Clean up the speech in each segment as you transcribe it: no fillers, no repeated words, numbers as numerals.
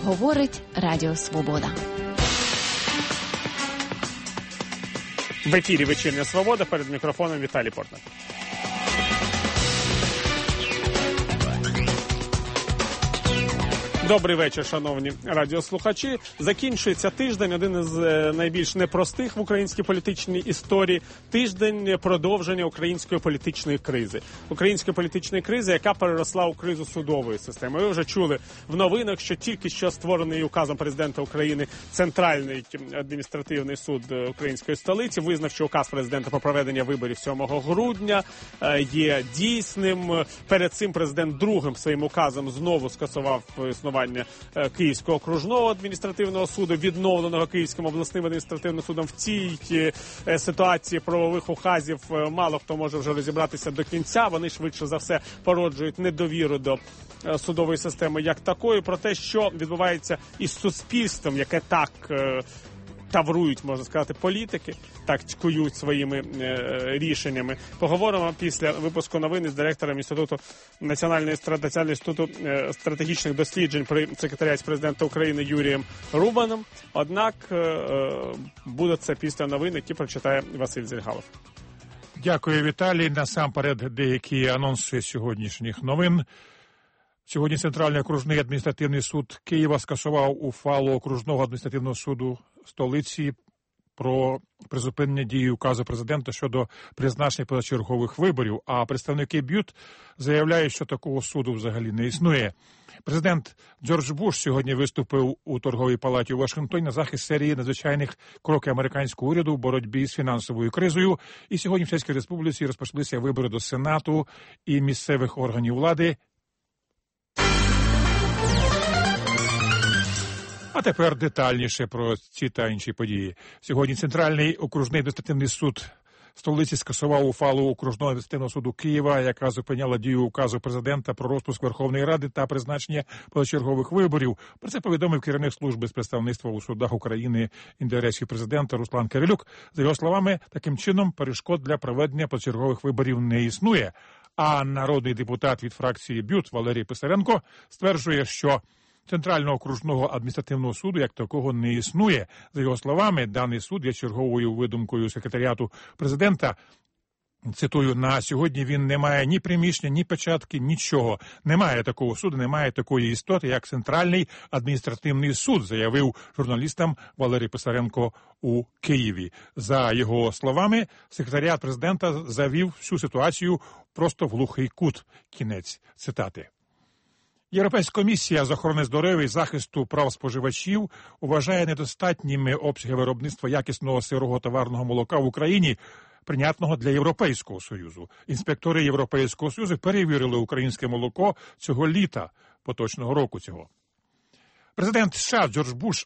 говорить Радіо Свобода. В ефірі «Вечірня Свобода», перед мікрофоном Віталій Портник. Добрий вечір, шановні радіослухачі. Закінчується тиждень, один із найбільш непростих в українській політичній історії. Тиждень продовження української політичної кризи. Української політичної кризи, яка переросла у кризу судової системи. Ви вже чули в новинах, що тільки що створений указом президента України Центральний адміністративний суд української столиці визнав, що указ президента про проведення виборів 7 грудня є дійсним. Перед цим президент другим своїм указом знову скасував існування Київського окружного адміністративного суду, відновленого Київським обласним адміністративним судом. В цій ситуації правових указів мало хто може вже розібратися до кінця. Вони швидше за все породжують недовіру до судової системи як такої. Про те, що відбувається із суспільством, яке так таврують, можна сказати, політики, так цькують своїми рішеннями. Поговоримо після випуску новин із директором Національного інституту стратегічних досліджень при секретаріаті президента України Юрієм Рубаном. Однак буде це після новин, які прочитає Василь Зельгалов. Дякую, Віталій. Насамперед деякі анонси сьогоднішніх новин. Сьогодні Центральний окружний адміністративний суд Києва скасував ухвалу окружного адміністративного суду столиці про призупинення дії указу президента щодо призначення позачергових виборів, а представники БЮТ заявляють, що такого суду взагалі не існує. Президент Джордж Буш сьогодні виступив у торговій палаті у Вашингтоні на захист серії надзвичайних кроків американського уряду в боротьбі з фінансовою кризою. І сьогодні в Чеській Республіці розпочалися вибори до Сенату і місцевих органів влади. А тепер детальніше про ці та інші події. Сьогодні Центральний окружний адміністративний суд столиці скасував ухвалу окружного адміністративного суду Києва, яка зупиняла дію указу президента про розпуск Верховної Ради та призначення позачергових виборів. Про це повідомив керівник служби з представництва у судах України інтересів президента Руслан Кирилюк. За його словами, таким чином перешкод для проведення позачергових виборів не існує. А народний депутат від фракції БЮТ Валерій Писаренко стверджує, що Центрального окружного адміністративного суду як такого не існує. За його словами, даний суд є черговою видумкою секретаріату президента. Цитую, на сьогодні він не має ні приміщення, ні печатки, нічого. Немає такого суду, немає такої істоти, як Центральний адміністративний суд, заявив журналістам Валерій Писаренко у Києві. За його словами, секретаріат президента завів всю ситуацію просто в глухий кут. Кінець цитати. Європейська комісія з охорони здоров'я і захисту прав споживачів вважає недостатніми обсяги виробництва якісного сирого товарного молока в Україні, прийнятного для Європейського Союзу. Інспектори Європейського Союзу перевірили українське молоко цього літа, поточного року цього. Президент США Джордж Буш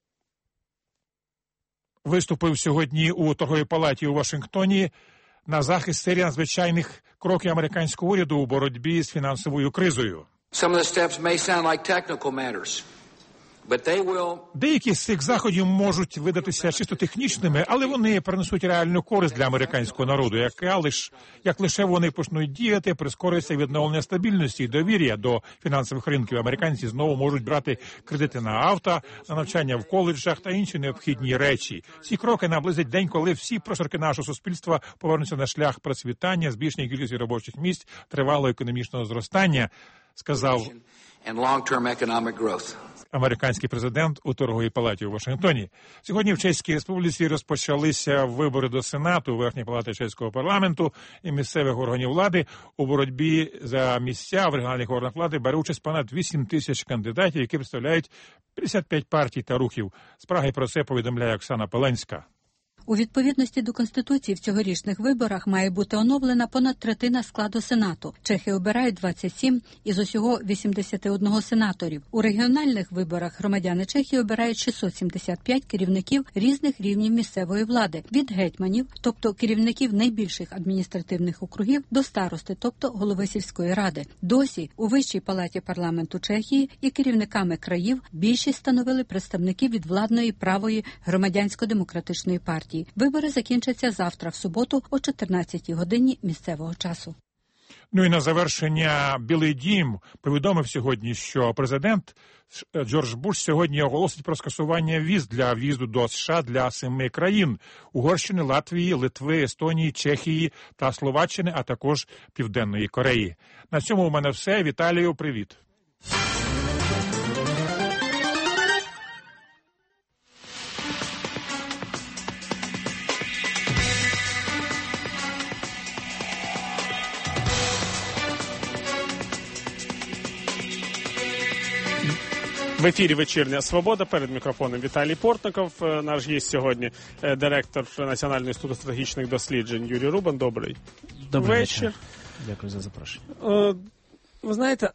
виступив сьогодні у торговій палаті у Вашингтоні на захист серії надзвичайних кроків американського уряду у боротьбі з фінансовою кризою. Деякі з цих заходів можуть видатися чисто технічними, але вони принесуть реальну користь для американського народу, як лише вони почнуть діяти, прискориться відновлення стабільності і довір'я до фінансових ринків. Американці знову можуть брати кредити на авто, на навчання в коледжах та інші необхідні речі. Ці кроки наблизять день, коли всі прошарки нашого суспільства повернуться на шлях процвітання, збільшення кількості робочих місць, тривалого економічного зростання, сказав американський президент у торговій палаті у Вашингтоні. Сьогодні в Чеській Республіці розпочалися вибори до Сенату, Верхньої палати чеського парламенту і місцевих органів влади. У боротьбі за місця в регіональних органах влади бере участь понад 8 тисяч кандидатів, які представляють 55 партій та рухів. З Праги про це повідомляє Оксана Пеленська. У відповідності до Конституції в цьогорічних виборах має бути оновлена понад третина складу Сенату. Чехи обирають 27 із усього 81 сенаторів. У регіональних виборах громадяни Чехії обирають 675 керівників різних рівнів місцевої влади. Від гетьманів, тобто керівників найбільших адміністративних округів, до старости, тобто голови сільської ради. Досі у Вищій палаті парламенту Чехії і керівниками країв більшість становили представники від владної правої громадянсько-демократичної партії. Вибори закінчаться завтра, в суботу, о 14-й годині місцевого часу. Ну і на завершення Білий дім повідомив сьогодні, що президент Джордж Буш сьогодні оголосить про скасування віз для в'їзду до США для 7 країн – Угорщини, Латвії, Литви, Естонії, Чехії та Словаччини, а також Південної Кореї. На цьому у мене все. Віталію, привіт. В ефірі «Вечірня Свобода». Перед мікрофоном Віталій Портников. Наш гість сьогодні директор Національного інституту стратегічних досліджень Юрій Рубан. Добрий вечір. Дякую за запрошення. Ви знаєте,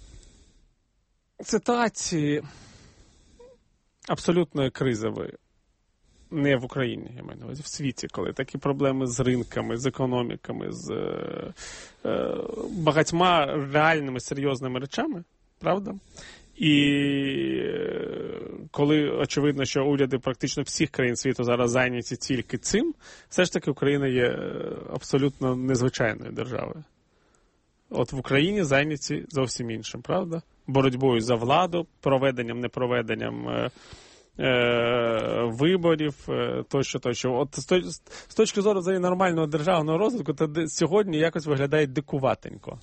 ситуації абсолютної кризової не в Україні, я маю на увазі, в світі, коли такі проблеми з ринками, з економіками, з багатьма реальними серйозними речами, правда? І коли очевидно, що уряди практично всіх країн світу зараз зайняті тільки цим, все ж таки Україна є абсолютно незвичайною державою. От в Україні зайняті зовсім іншим, правда? Боротьбою за владу, проведенням, непроведенням виборів, тощо. От з точки зору взагалі нормального державного розвитку, то сьогодні якось виглядає дикуватенько.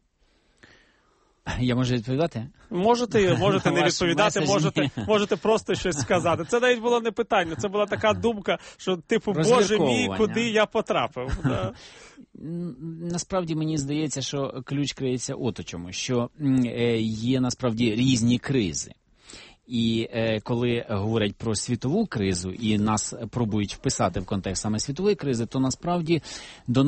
Я можу відповідати? Можете не відповідати, можете просто щось сказати. Це навіть було не питання, це була така думка, що типу, боже мій, куди я потрапив. Да. Насправді мені здається, що ключ криється от у чому, що є насправді різні кризи. І коли говорять про світову кризу і нас пробують вписати в контекст саме світової кризи, то насправді до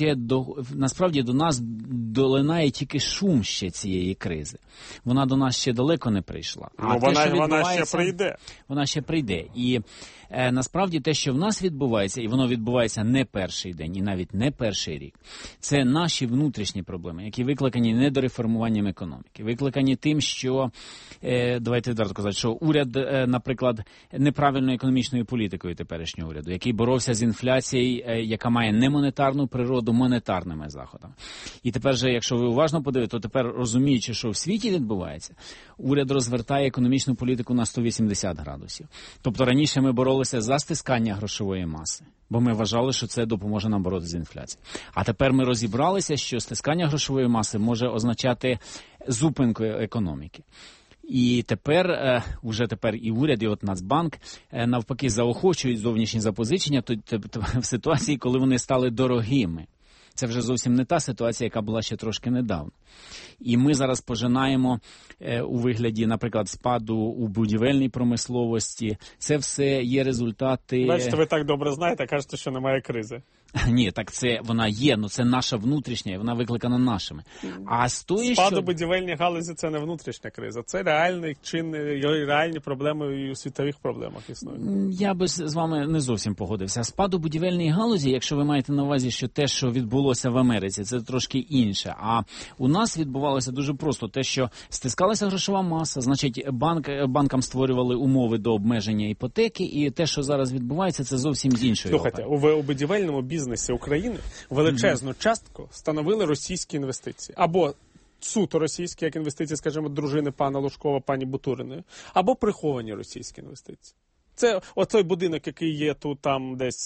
нас долинає тільки шум ще цієї кризи. Вона до нас ще далеко не прийшла. А вона ще прийде. Вона ще прийде. І насправді те, що в нас відбувається, і воно відбувається не перший день, і навіть не перший рік, це наші внутрішні проблеми, які викликані недореформуванням економіки, викликані тим, що, давайте відверто казати, що уряд, наприклад, неправильною економічною політикою теперішнього уряду, який боровся з інфляцією, яка має не монетарну природу, монетарними заходами. І тепер же, якщо ви уважно подивитесь, то тепер, розуміючи, що в світі відбувається, уряд розвертає економічну політику на 180 градусів. Тобто раніше ми боролися за стискання грошової маси, бо ми вважали, що це допоможе нам боротися з інфляцією. А тепер ми розібралися, що стискання грошової маси може означати зупинку економіки. І тепер, уже тепер і уряд, і от Нацбанк навпаки заохочують зовнішні запозичення в ситуації, коли вони стали дорогими. Це вже зовсім не та ситуація, яка була ще трошки недавно. І ми зараз пожинаємо у вигляді, наприклад, спаду у будівельній промисловості. Це все є результати... Бачите, ви так добре знаєте, кажете, що немає кризи. Ні, так це вона є, ну це наша внутрішня, і вона викликана нашими. А з тої, спад у будівельній галузі – це не внутрішня криза, це реальний реальні проблеми і у світових проблемах існують. Я би з вами не зовсім погодився. Спад у будівельній галузі, якщо ви маєте на увазі, що те, що відбулося в Америці, це трошки інше. А у нас відбувалося дуже просто те, що стискалася грошова маса, значить банкам створювали умови до обмеження іпотеки, і те, що зараз відбувається, це зовсім з іншої. Слухайте, у будівельному бізнесі України величезну частку становили російські інвестиції. Або суто російські, як інвестиції, скажімо, дружини пана Лужкова, пані Бутуриної, або приховані російські інвестиції. Це отой будинок, який є тут там десь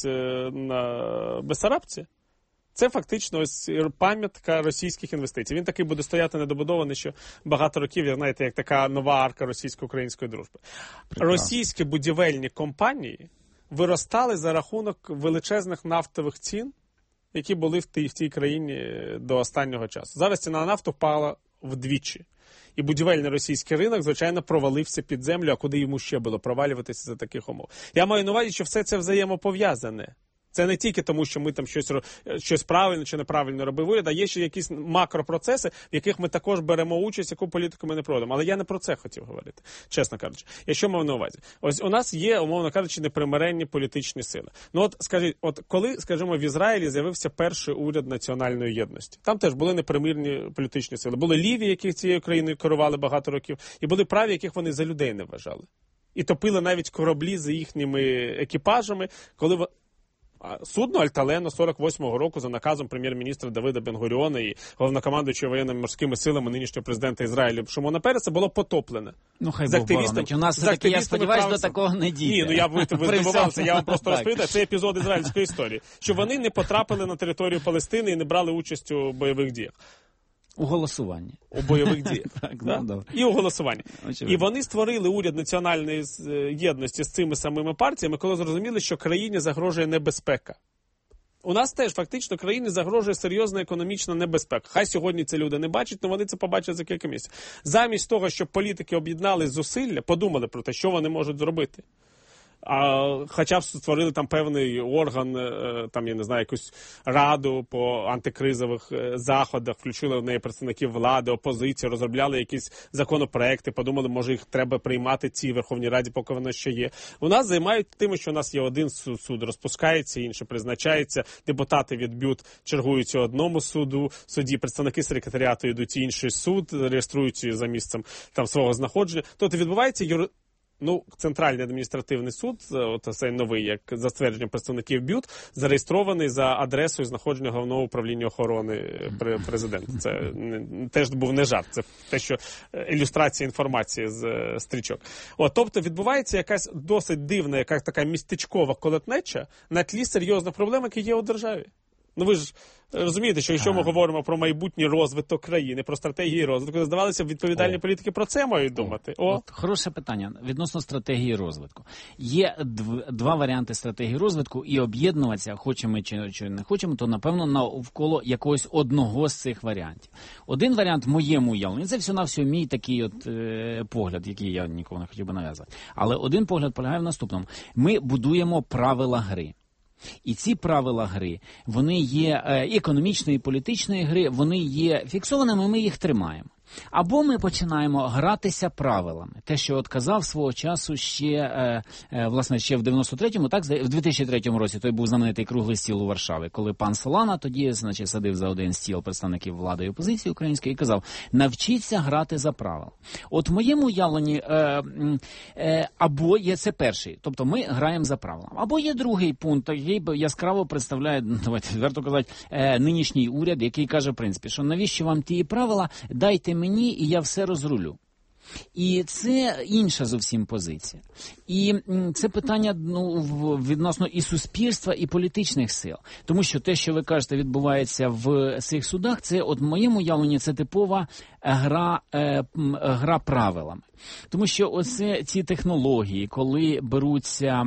на Бессарабці, це фактично ось пам'ятка російських інвестицій. Він такий буде стояти недобудований, що багато років, знаєте, як така нова арка російсько-української дружби. Прекрасно. Російські будівельні компанії виростали за рахунок величезних нафтових цін, які були в тій країні до останнього часу. Зараз ціна на нафту впала вдвічі. І будівельний російський ринок, звичайно, провалився під землю, а куди йому ще було провалюватися за таких умов. Я маю на увазі, що все це взаємопов'язане. Це не тільки тому, що ми там щось правильно чи неправильно робив уряд, а є ще якісь макропроцеси, в яких ми також беремо участь, яку політику ми не проводимо. Але я не про це хотів говорити, чесно кажучи. Я що мав на увазі? Ось у нас є, умовно кажучи, непримиренні політичні сили. Ну от скажіть, от коли, скажімо, в Ізраїлі з'явився перший уряд національної єдності, там теж були непримирні політичні сили. Були ліві, які цією країною керували багато років, і були праві, яких вони за людей не вважали. І топили навіть кораблі за їхніми екіпажами, коли Судно «Альталено» 48-го року за наказом прем'єр-міністра Давида Бен-Гуріона і головнокомандуючого воєнними морськими силами нинішнього президента Ізраїлю Шимона Переса було потоплено. Ну, хай Бог боронить. У нас все-таки, я сподіваюся, до такого не дійде. Ні, ви здивувалися, я вам просто розповідаю. Це епізод ізраїльської історії. Що вони не потрапили на територію Палестини і не брали участь у бойових діях. У голосуванні. У бойових діях. І у голосуванні. Очевидно. І вони створили уряд національної єдності з цими самими партіями, коли зрозуміли, що країні загрожує небезпека. У нас теж фактично країні загрожує серйозна економічна небезпека. Хай сьогодні це люди не бачать, але вони це побачать за кілька місяців. Замість того, щоб політики об'єднали зусилля, подумали про те, що вони можуть зробити. Хоча б створили там певний орган, там, я не знаю, якусь раду по антикризових заходах, включили в неї представників влади, опозиції, розробляли якісь законопроекти, подумали, може їх треба приймати цій Верховній Раді, поки вона ще є. У нас займають тим, що у нас є один суд, розпускається, інший призначається, депутати від БЮТ чергуються одному суді, представники секретаріату йдуть в інший суд, реєструються за місцем там свого знаходження. Тобто відбувається Центральний адміністративний суд, цей новий, як за ствердженням представників БЮТ, зареєстрований за адресою знаходження Головного управління охорони президента. Це теж був не жарт, це те, що ілюстрація інформації з стрічок. Тобто відбувається якась досить дивна, якась така містечкова колотнеча на тлі серйозних проблем, які є у державі. Ви ж розумієте, що якщо ми говоримо про майбутній розвиток країни, про стратегії розвитку, здавалося б, відповідальні політики про це мають думати. От хороше питання відносно стратегії розвитку. Є два варіанти стратегії розвитку, і об'єднуватися, хочемо чи не хочемо, то, напевно, навколо якогось одного з цих варіантів. Один варіант в моєму уявленні, це всього-навсього мій такий погляд, який я нікого не хотів би нав'язати. Але один погляд полягає в наступному. Ми будуємо правила гри. І ці правила гри, вони є економічної і політичної гри, вони є фіксованими, ми їх тримаємо. Або ми починаємо гратися правилами. Те, що от казав свого часу ще, власне, ще в 93-му, так, в 2003 році, той був знаменитий круглий стіл у Варшаві, коли пан Солана тоді, значить, садив за один стіл представників влади і опозиції української і казав, навчіться грати за правила. От в моєму уявленні, або є це перший, тобто ми граємо за правилами. Або є другий пункт, який яскраво представляє, давайте відверто казати, нинішній уряд, який каже, в принципі, що навіщо вам ті правила, дайте мені, і я все розрулю. І це інша зовсім позиція. І це питання відносно і суспільства, і політичних сил. Тому що те, що ви кажете, відбувається в цих судах, це, от в моєму уявленні, це типова гра правилами. Тому що оце ці технології, коли беруться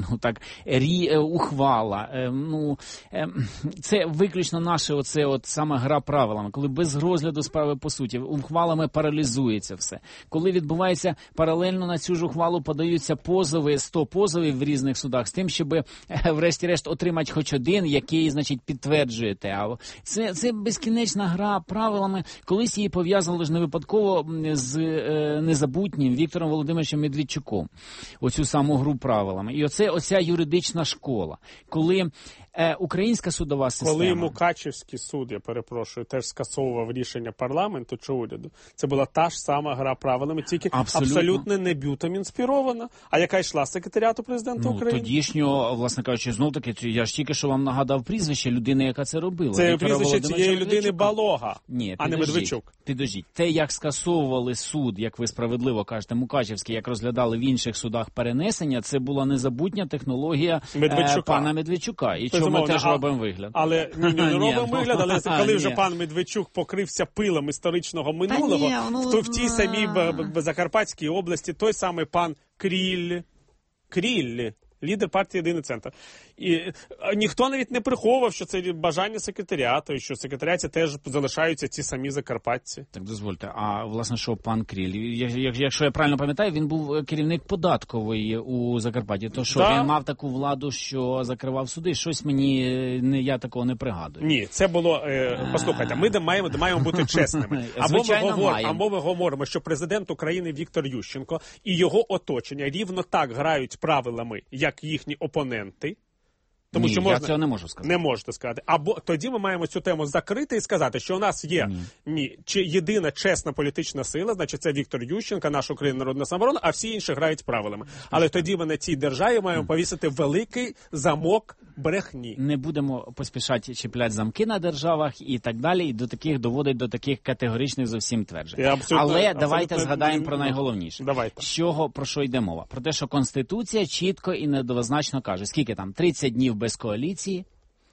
ухвала, це виключно наше оце от саме гра правилами, коли без розгляду справи по суті, ухвалами паралізується все. Коли відбувається паралельно на цю ж ухвалу подаються позови, 100 позовів в різних судах з тим, щоб врешті-решт отримати хоч один, який, значить, підтверджує те. Це безкінечна гра правилами. Колись її пов'язали ж не випадково з незабутнім Віктором Володимировичем Медведчуком. Оцю саму гру правилами. І оця юридична школа. Коли українська судова система... Коли Мукачевський суд, я перепрошую, теж скасовував рішення парламенту чи уряду, це була та ж сама гра правилами, тільки абсолютно не БЮТом інспірована, а яка йшла з секретаріату президента України. Тодішнього, власне кажучи, знов-таки, я ж тільки що вам нагадав прізвище людини, яка це робила. Це прізвище цієї людини Балога, а не Медведчук. Підождіть. Те, як скасовували суд, як ви справедливо кажете, Мукачевський, як розглядали в інших судах перенесення, це була незабутня технологія пана Медведчука. І чому ми теж робимо вигляд. Але не робимо вигляд, але коли вже пан Медведчук покрився пилом історичного минулого, в тій самій Закарпатській області той самий пан Кріль, лідер партії «Єдиний центр». І ніхто навіть не приховував, що це бажання секретаріату, і що в секретаріаті теж залишаються ті самі закарпатці. Так, дозвольте. А, власне, що пан Кріль? Якщо я правильно пам'ятаю, він був керівник податкової у Закарпатті. То що, він мав таку владу, що закривав суди? Щось я такого не пригадую. Ні, це було... Послухайте, ми маємо бути чесними. Або ми говоримо, що президент України Віктор Ющенко і його оточення рівно так грають правилами, як їхні опоненти, Тому Ні, що можна... я цього не можу сказати. Не можете сказати. Або тоді ми маємо цю тему закрити і сказати, що у нас є чи єдина чесна політична сила, значить це Віктор Ющенко, наша Україна народна самооборона, а всі інші грають правилами. Але тоді ми на цій державі маємо повісити великий замок брехні. Не будемо поспішати чіпляти замки на державах і так далі, і доводить до таких категоричних зовсім тверджень. Але давайте згадаємо про найголовніше. Давайте. Про що йде мова? Про те, що Конституція чітко і недвозначно каже, скільки там, 30 днів без коаліції,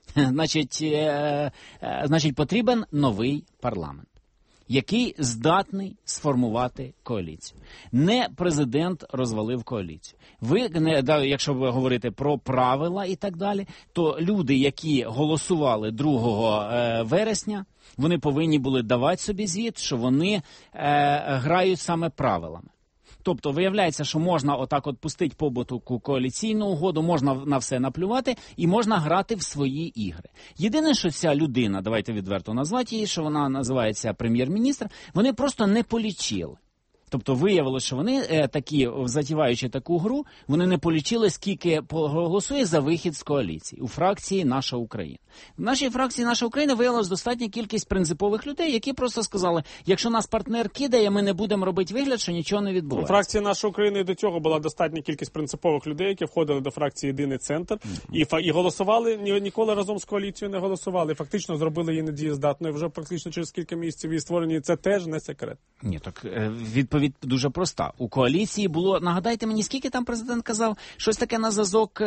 значить потрібен новий парламент, який здатний сформувати коаліцію. Не президент розвалив коаліцію. Якщо ви говорите про правила і так далі, то люди, які голосували 2 вересня, вони повинні були давати собі звіт, що вони грають саме правилами. Тобто, виявляється, що можна отак от пустити побуту коаліційну угоду, можна на все наплювати і можна грати в свої ігри. Єдине, що ця людина, давайте відверто назвати її, що вона називається прем'єр-міністр, вони просто не полічили. Тобто виявилося, що вони затіваючи таку гру, вони не полічили, скільки голосує за вихід з коаліції у фракції «Наша Україна». В нашій фракції «Наша Україна» виявилась достатня кількість принципових людей, які просто сказали, якщо нас партнер кидає, ми не будемо робити вигляд, що нічого не відбувається. У фракції «Наша Україна» і до цього була достатня кількість принципових людей, які входили до фракції «Єдиний центр» і голосували, ніколи разом з коаліцією не голосували. Фактично зробили її недієздатною вже практично через кілька місяців її створені. Це теж не секрет. Ні, так відповідь дуже проста. У коаліції було, нагадайте мені, скільки там президент казав, щось таке на зразок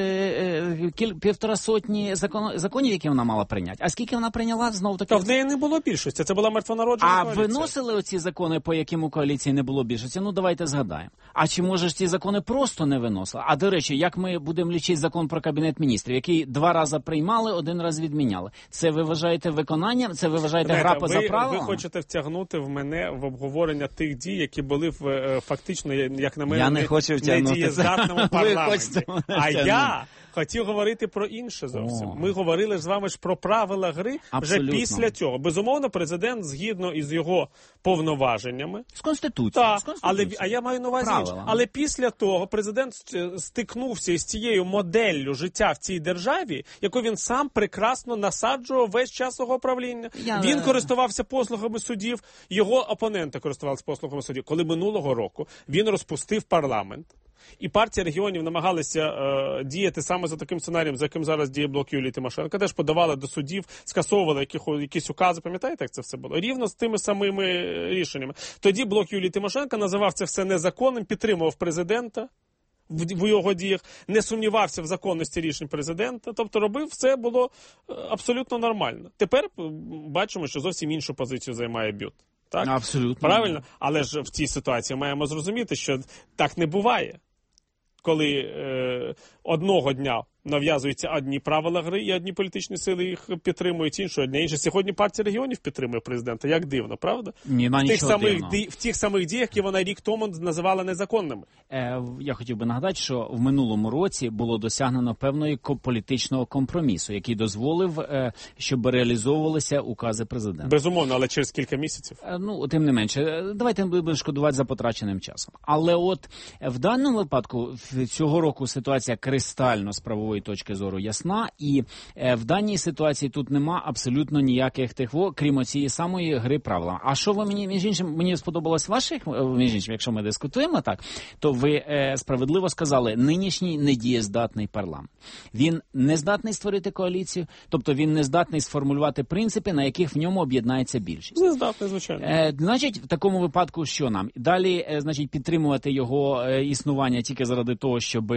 150 законів, які вона мала прийняти. А скільки вона прийняла, знов-таки? Та в неї не було більшості, це була мертвонароджена коаліція. А виносили оці закони, по яким у коаліції не було більшості? Ну, давайте згадаємо. А чи, може, ці закони просто не виносили? А, до речі, як ми будемо лічити закон про Кабінет міністрів, який 2 рази приймали, 1 раз відміняли? Це ви вважаєте виконанням? Це ви вважаєте гра поза правилами? Ви хочете втягнути в мене в обговорення тих дій, які були фактично, як на мене, недієздатному парламенті. А я хотів говорити про інше зовсім. Ми говорили ж з вами про правила гри вже після цього. Безумовно, президент, згідно із його повноваженнями. З Конституцією. А я маю на увазі інше. Але після того президент стикнувся із цією моделлю життя в цій державі, яку він сам прекрасно насаджував весь час свого правління. Він користувався послугами судів, його опоненти користувалися послугами судів. Коли минулого року він розпустив парламент, і партія регіонів намагалася діяти саме за таким сценарієм, за яким зараз діє блок Юлії Тимошенко, теж подавали до судів, скасовували якісь укази, пам'ятаєте, як це все було? Рівно з тими самими рішеннями. Тоді блок Юлії Тимошенко називав це все незаконним, підтримував президента в його діях, не сумнівався в законності рішень президента, тобто робив, все було абсолютно нормально. Тепер бачимо, що зовсім іншу позицію займає БЮТ. Так? Абсолютно. Правильно? Але ж в цій ситуації маємо зрозуміти, що так не буває. Коли одного дня нав'язуються одні правила гри, і одні політичні сили їх підтримують, іншого дня інше. Сьогодні партія регіонів підтримує президента. Як дивно, правда? Ні, в тих самих діях, які вона рік тому називала незаконними. Я хотів би нагадати, що в минулому році було досягнено певного політичного компромісу, який дозволив, щоб реалізовувалися укази президента. Безумовно, але через кілька місяців. Тим не менше, давайте не будемо шкодувати за потраченим часом. Але от в даному випадку цього року ситуація кристально з правової точки зору ясна, і в даній ситуації тут нема абсолютно ніяких крім цієї самої гри правила. А що ви мені сподобалось ваших, якщо ми дискутуємо так, то ви справедливо сказали, нинішній недієздатний парламент. Він не здатний створити коаліцію, тобто він не здатний сформулювати принципи, на яких в ньому об'єднається більшість. Не здатний, звичайно. Значить, в такому випадку що нам? Далі, підтримувати його існування тільки заради того, щоб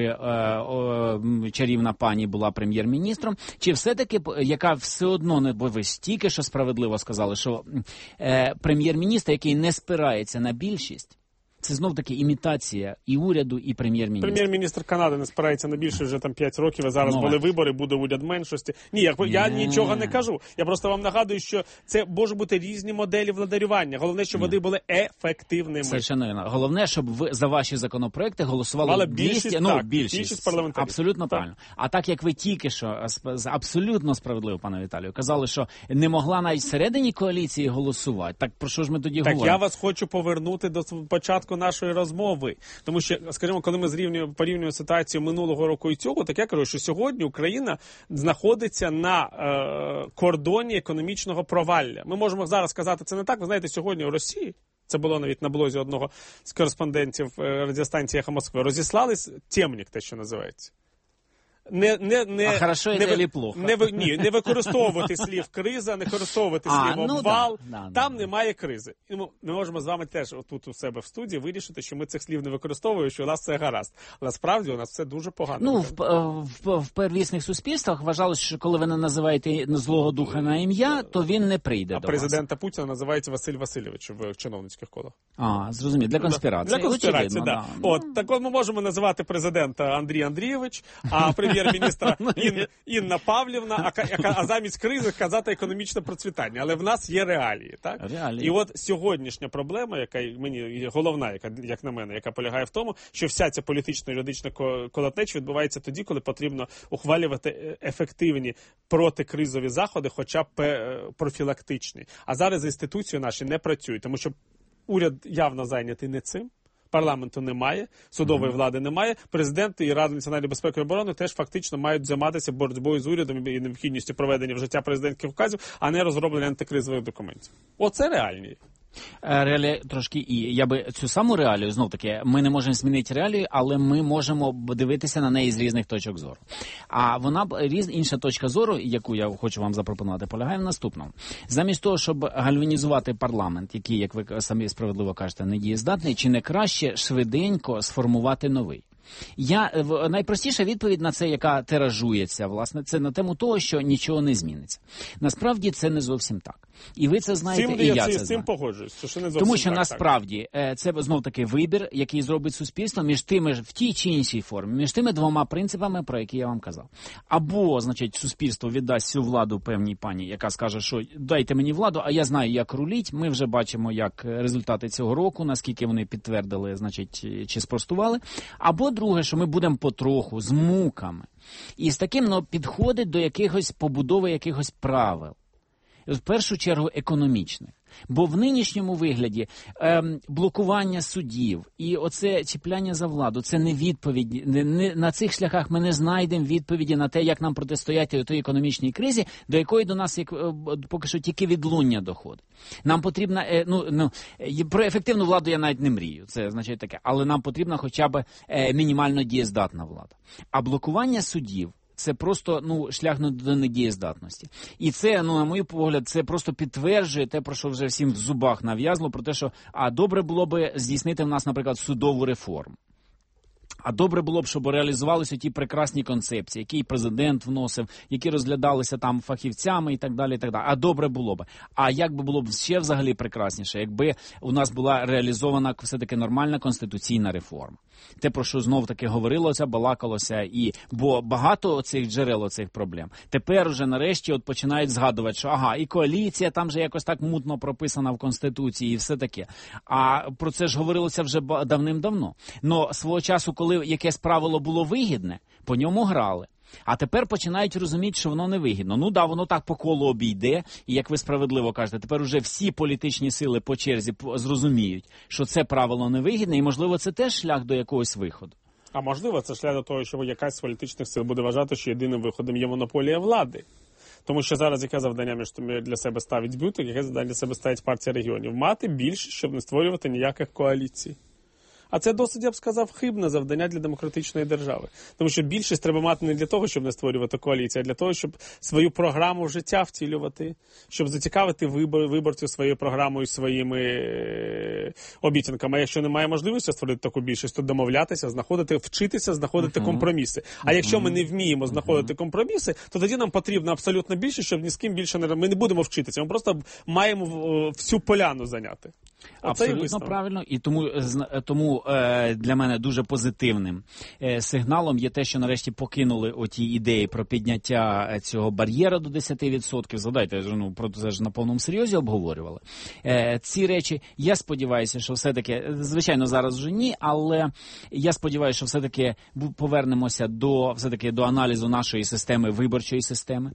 чарівна пані була прем'єр-міністром, чи все-таки, яка все одно, не бо ви стільки, що справедливо сказали, що прем'єр-міністр, який не спирається на більшість, це знов-таки імітація і уряду, і прем'єр-міністра. Прем'єр-міністр Канади не спирається на більше вже 5 років, а зараз були вибори, буде уряд меншості. Ні, я нічого не кажу. Я просто вам нагадую, що це можуть бути різні моделі владарювання. Головне, щоб вони були ефективними. Совершенно вірно. Головне, щоб за ваші законопроекти голосували більшість парламентарів. Абсолютно правильно. А так, як ви тільки що, абсолютно справедливо, пане Віталію, казали, що не могла навіть всередині коаліції голосувати. Так про що ж ми тоді говоримо? Так я вас хочу повернути до початку початку нашої розмови. Тому що, скажімо, коли ми порівнюємо ситуацію минулого року і цього, так я кажу, що сьогодні Україна знаходиться на кордоні економічного провалля. Ми можемо зараз сказати, це не так. Ви знаєте, сьогодні у Росії, це було навіть на блозі одного з кореспондентів радіостанції «Эхо Москви», розіслались темник, те, що називається. Хорошо це чи плохо? Не використовувати слів криза, не використовувати слів обвал. Там немає кризи. І ми можемо з вами теж тут у себе в студії вирішити, що ми цих слів не використовуємо, що у нас все гаразд. Але справді у нас все дуже погано. В первісних суспільствах вважалося, що коли ви не називаєте злого духа на ім'я, то він не прийде до вас. А президента Путіна називається Василь Васильович в чиновницьких колах. Зрозуміло. Для конспірації. Для конспірації, так. Так от ми можемо називати президента Андрій Андрійович, а прем'єр-міністра Інна Павлівна, а замість кризи казати економічне процвітання. Але в нас є реалії, так? І от сьогоднішня проблема, яка мені головна, як на мене, яка полягає в тому, що вся ця політична юридична колотнеча відбувається тоді, коли потрібно ухвалювати ефективні протикризові заходи, хоча б профілактичні. А зараз інституції наші не працюють, тому що уряд явно зайнятий не цим. Парламенту немає, судової влади немає, президент і Рада національної безпеки і оборони теж фактично мають займатися боротьбою з урядом і необхідністю проведення в життя президентських указів, а не розроблення антикризових документів. Оце реальні. Реалія трошки і я би цю саму реалію, знов таки, ми не можемо змінити реалію, але ми можемо дивитися на неї з різних точок зору. А вона інша точка зору, яку я хочу вам запропонувати, полягає в наступному. Замість того, щоб гальванізувати парламент, який, як ви самі справедливо кажете, не дієздатний, чи не краще швиденько сформувати новий? Найпростіша відповідь на це, яка тиражується, власне, це на тему того, що нічого не зміниться. Насправді це не зовсім так. І ви це знаєте, і я це знаю. З цим погоджуюсь, що не зовсім тому що так, насправді це знов-таки вибір, який зробить суспільство між тими в тій чи іншій формі, між тими двома принципами, про які я вам казав. Або, значить, суспільство віддасть всю владу певній пані, яка скаже, що дайте мені владу, а я знаю, як руліть. Ми вже бачимо, як результати цього року, наскільки вони підтвердили, значить, чи спростували. Або друге, що ми будемо потроху, з муками. І з таким підходить до якихось побудови якихось правил. В першу чергу економічних. Бо в нинішньому вигляді блокування судів і оце чіпляння за владу – це не відповідь. На цих шляхах ми не знайдемо відповіді на те, як нам протистояти у тій економічній кризі, до якої до нас поки що тільки відлуння доходить. Нам потрібна, про ефективну владу я навіть не мрію, це значить таке, але нам потрібна хоча б мінімально дієздатна влада. А блокування судів – це просто шлях до недієздатності. І це, на мій погляд, це просто підтверджує те, про що вже всім в зубах нав'язло, про те, що добре було б здійснити в нас, наприклад, судову реформу. А добре було б, щоб реалізувалися ті прекрасні концепції, які президент вносив, які розглядалися там фахівцями і так далі, і так далі. А добре було б. А як би було б ще взагалі прекрасніше, якби у нас була реалізована все-таки нормальна конституційна реформа. Те, про що знов-таки говорилося, балакалося, бо багато цих джерел, цих проблем. Тепер уже нарешті починають згадувати, що і коаліція там же якось так мутно прописана в Конституції і все таке. А про це ж говорилося вже давним-давно. Но свого часу, коли якесь правило було вигідне, по ньому грали. А тепер починають розуміти, що воно не вигідно. Воно так по колу обійде, і, як ви справедливо кажете, тепер уже всі політичні сили по черзі зрозуміють, що це правило не вигідне, і, можливо, це теж шлях до якогось виходу. А можливо, це шлях до того, що якась з політичних сил буде вважати, що єдиним виходом є монополія влади. Тому що зараз яке завдання для себе ставить Бютик, яке завдання для себе ставить партія регіонів? Мати більше, щоб не створювати ніяких коаліцій. А це досить, я б сказав, хибне завдання для демократичної держави. Тому що більшість треба мати не для того, щоб не створювати коаліцію, а для того, щоб свою програму життя втілювати, щоб зацікавити виборців своєю програмою, своїми обіцянками. А якщо немає можливості створити таку більшість, то домовлятися, вчитися знаходити компроміси. А якщо ми не вміємо знаходити компроміси, то тоді нам потрібно абсолютно більше, щоб ні з ким більше ми не будемо вчитися. Ми просто маємо всю поляну зайняти. Абсолютно правильно. І тому для мене дуже позитивним сигналом є те, що нарешті покинули оті ідеї про підняття цього бар'єра до 10%. Згадайте, про це ж на повному серйозі обговорювали. Ці речі, я сподіваюся, що все-таки, звичайно, зараз вже ні, але я сподіваюся, що все-таки повернемося до аналізу нашої системи, виборчої системи.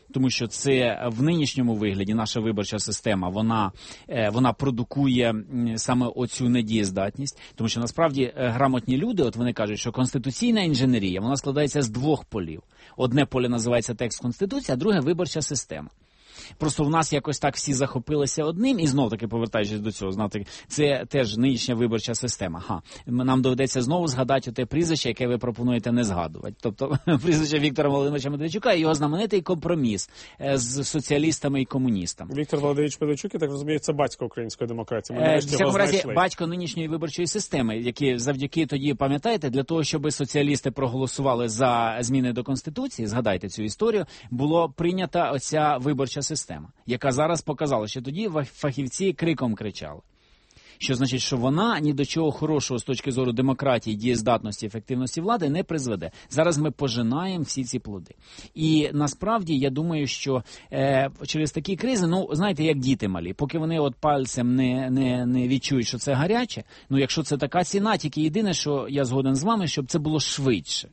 Тому що це в нинішньому вигляді наша виборча система, вона продукує саме оцю недієздатність. Тому що насправді грамотні люди, от вони кажуть, що конституційна інженерія, вона складається з двох полів. Одне поле називається текст Конституції, а друге – виборча система. Просто в нас якось так всі захопилися одним, і знов-таки, повертаючись до цього, знаєте, це теж нинішня виборча система. Нам доведеться знову згадати те прізвище, яке ви пропонуєте не згадувати. Тобто прізвище Віктора Володимировича Медведчука і його знаменитий компроміс з соціалістами і комуністами. Віктор Володимирович Медведчук, я так розумію, це батько української демократії. В всякому разі, батько нинішньої виборчої системи, які завдяки тоді, пам'ятаєте, для того, щоб соціалісти проголосували за зміни до Конституції, згадайте цю історію, було прийнята оця виборча система, яка зараз показала, що тоді фахівці криком кричали. Що значить, що вона ні до чого хорошого з точки зору демократії, дієздатності, ефективності влади не призведе. Зараз ми пожинаємо всі ці плоди. І насправді, я думаю, що через такі кризи, знаєте, як діти малі, поки вони от пальцем не відчують, що це гаряче, якщо це така ціна, тільки єдине, що я згоден з вами, щоб це було швидше.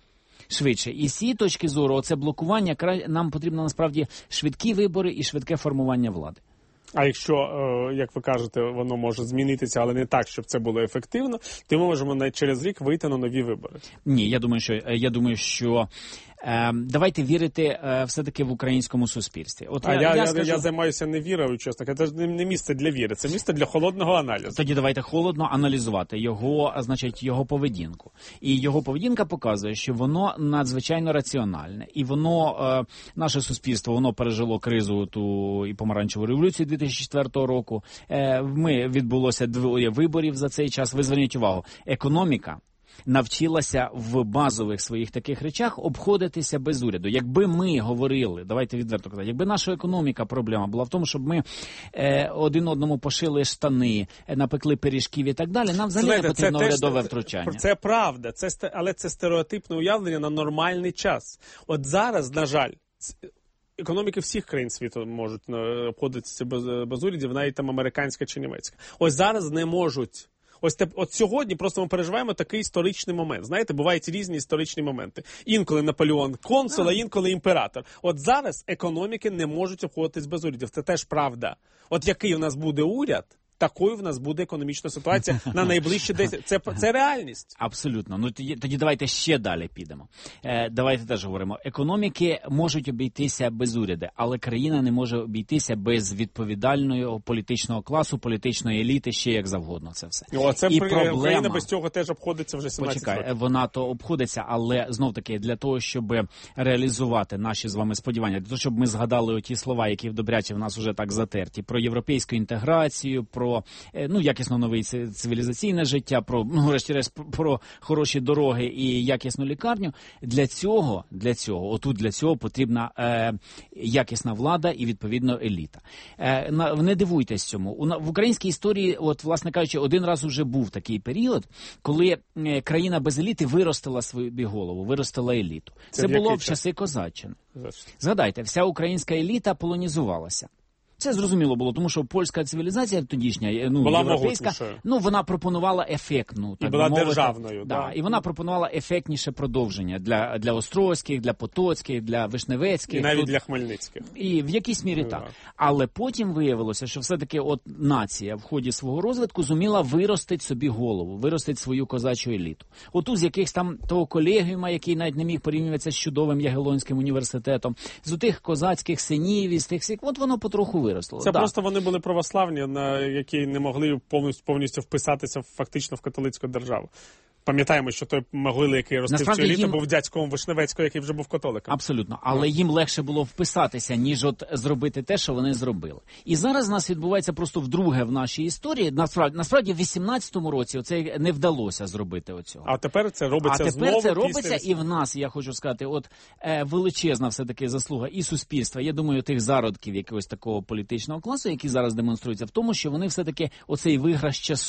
І з цієї точки зору, оце блокування, нам потрібно насправді швидкі вибори і швидке формування влади. А якщо, як ви кажете, воно може змінитися, але не так, щоб це було ефективно, то ми можемо через рік вийти на нові вибори. Ні, я думаю, що давайте вірити все-таки в українському суспільстві. От я займаюся не вірою, чесно. Це ж не місце для віри, це місце для холодного аналізу. Тоді давайте холодно аналізувати його поведінку. І його поведінка показує, що воно надзвичайно раціональне. І наше суспільство, воно пережило кризу і помаранчеву революцію 2004 року. Відбулося двоє виборів за цей час. Ви зверніть увагу, економіка навчилася в базових своїх таких речах обходитися без уряду. Якби ми говорили, давайте відверто казати, якби наша економіка проблема була в тому, щоб ми один одному пошили штани, напекли пиріжків і так далі, нам взагалі не потрібно урядове втручання. Це правда, але це стереотипне уявлення на нормальний час. От зараз, на жаль, економіки всіх країн світу можуть обходитися без урядів, навіть там американська чи німецька. Ось зараз не можуть. От сьогодні просто ми переживаємо такий історичний момент. Знаєте, бувають різні історичні моменти. Інколи Наполеон консул, а інколи імператор. От зараз економіки не можуть обходитись без урядів. Це теж правда. От який у нас буде уряд, такою в нас буде економічна ситуація на найближчі 10. Це реальність. Абсолютно. Тоді давайте ще далі підемо. Давайте теж говоримо. Економіки можуть обійтися без уряду, але країна не може обійтися без відповідального політичного класу, політичної еліти, ще як завгодно це все. Україна без цього теж обходиться вже 17 років. Вона то обходиться, але знов-таки для того, щоб реалізувати наші з вами сподівання, для того, щоб ми згадали оті слова, які добряче в нас вже так затерті, про європейську інтеграцію, про якісно нове цивілізаційне життя, врешті-решт, про хороші дороги і якісну лікарню. Для цього потрібна якісна влада і, відповідно, еліта. Не дивуйтесь цьому. В українській історії, власне кажучи, один раз уже був такий період, коли країна без еліти виростила собі голову, виростила еліту. Це було в часи Козаччини. Згадайте, вся українська еліта полонізувалася. Це зрозуміло було, тому що польська цивілізація тодішня, європейська, вона пропонувала ефектну, і була державною. І вона пропонувала ефектніше продовження для Острозьких, для Потоцьких, для Вишневецьких. І навіть для Хмельницьких. І в якійсь мірі так. Але потім виявилося, що все-таки нація в ході свого розвитку зуміла виростити собі голову, виростити свою козачу еліту. Отут з якихось там того колегіума, який навіть не міг порівнюватися з чудовим Ягелонським університетом, з тих козацьких синів, із тих всіх, воно потроху виросло. Це просто вони були православні, які не могли повністю вписатися фактично в католицьку державу. Пам'ятаємо, що той могили, який ростив цю еліту, був дядьком Вишневецького, який вже був католиком. Абсолютно. Але їм легше було вписатися, ніж зробити те, що вони зробили. І зараз в нас відбувається просто вдруге в нашій історії. Насправді в 18-му році це не вдалося зробити оцього. А тепер це робиться знову. А тепер це робиться і в нас, я хочу сказати, величезна все-таки заслуга і суспільства, я думаю, тих зародків якогось такого політичного класу, які зараз демонструються, в тому, що вони все-таки оцей виграш часу.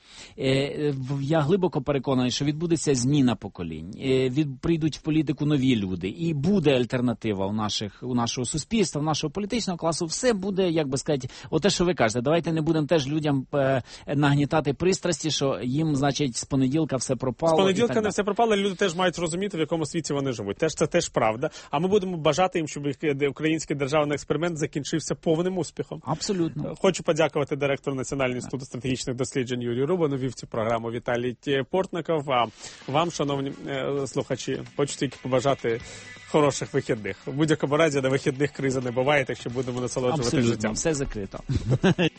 Я глибоко переконаний, що відбудеться зміна поколінь, прийдуть в політику нові люди, і буде альтернатива у нашого суспільства, у нашого політичного класу. Все буде, як би сказати, оте, що ви кажете. Давайте не будемо теж людям нагнітати пристрасті, що їм, значить, з понеділка все пропало. З понеділка не все пропало, люди теж мають розуміти, в якому світі вони живуть. Це теж правда. А ми будемо бажати їм, щоб український державний експеримент закінчився повним успіхом. Абсолютно. Хочу подякувати директору Національного інституту стратегічних досліджень Юрію Рубану, вів цю програму Віталій Портников. А вам, шановні слухачі, хочу тільки побажати хороших вихідних. В будь-якому разі на вихідних кризи не буває, так що будемо насолоджуватися життям. Абсолютно, все закрито.